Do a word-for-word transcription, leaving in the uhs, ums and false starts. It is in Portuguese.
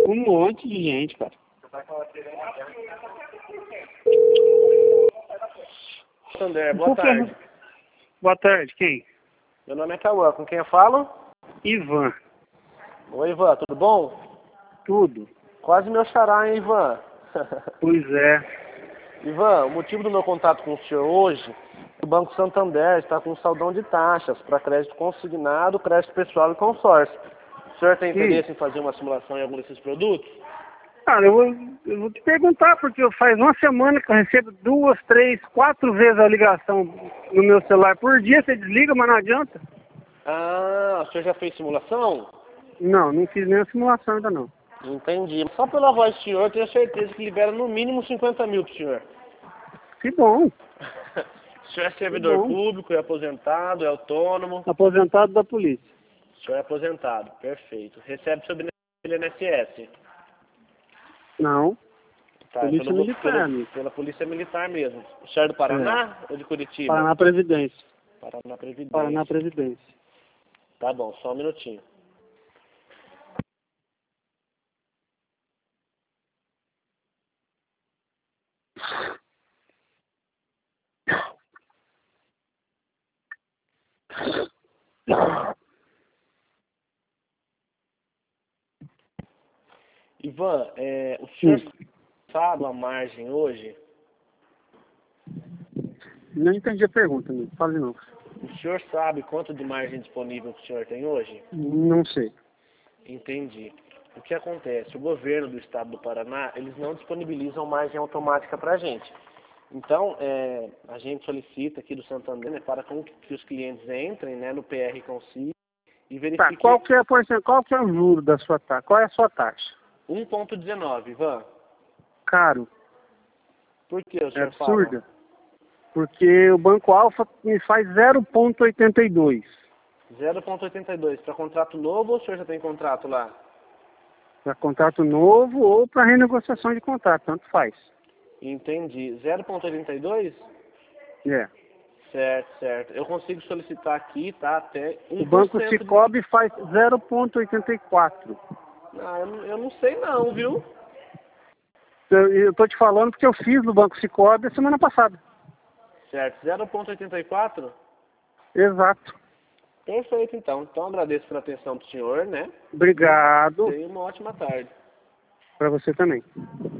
Um monte de gente, cara. Sander, boa tarde. Boa tarde, quem? Meu nome é Cauã, com quem eu falo? Ivan. Oi, Ivan, tudo bom? Tudo. Quase meu xará, hein, Ivan? Pois é. Ivan, o motivo do meu contato com o senhor hoje, o Banco Santander está com um saldão de taxas para crédito consignado, crédito pessoal e consórcio. O senhor tem interesse Sim. em fazer uma simulação em algum desses produtos? Cara, eu vou, eu vou te perguntar, porque faz uma semana que eu recebo duas, três, quatro vezes a ligação no meu celular por dia. Você desliga, mas não adianta. Ah, o senhor já fez simulação? Não, não fiz nenhuma simulação ainda não. Entendi. Só pela voz do senhor, eu tenho certeza que libera no mínimo cinquenta mil pro senhor. Que bom. O senhor é Que servidor bom. público, é aposentado, é autônomo? Aposentado da polícia. O senhor é aposentado, perfeito. Recebe seu benefício pelo I N S S? Não. Tá, é Polícia pelo, Militar, pelo, amigo. pela Polícia Militar mesmo. O senhor é do Paraná ou de Curitiba? Paraná Previdência. Paraná Previdência. Paraná Previdência. Tá bom, só um minutinho. Ivan, é, o senhor Sim. sabe a margem hoje? Não entendi a pergunta, amigo. Fale de novo. O senhor sabe quanto de margem disponível que o senhor tem hoje? Não sei. Entendi. O que acontece? O governo do estado do Paraná, eles não disponibilizam margem automática para a gente. Então, é, a gente solicita aqui do Santander, né, para com que os clientes entrem, né, no P R Consigo e Tá, verifiquem qual que é a porcentagem, qual que é o juro da sua taxa? Qual é a sua taxa? um ponto dezenove, Ivan. Caro. Por que o É senhor fala? absurda. Porque o Banco Alfa me faz zero ponto oitenta e dois. zero ponto oitenta e dois. Para contrato novo ou o senhor já tem contrato lá? Para contrato novo ou para renegociação de contrato, tanto faz. Entendi. zero ponto oitenta e dois? É. Certo, certo. Eu consigo solicitar aqui, tá, até O um por Banco cento de... Sicoob faz zero ponto oitenta e quatro. Ah, eu, não- eu não sei não, viu? Eu estou te falando porque eu fiz no Banco Sicoob a semana passada. Certo, zero ponto oitenta e quatro? Exato. Perfeito, então. Então agradeço pela atenção do senhor, né? Obrigado. Tenha uma ótima tarde. Para você também.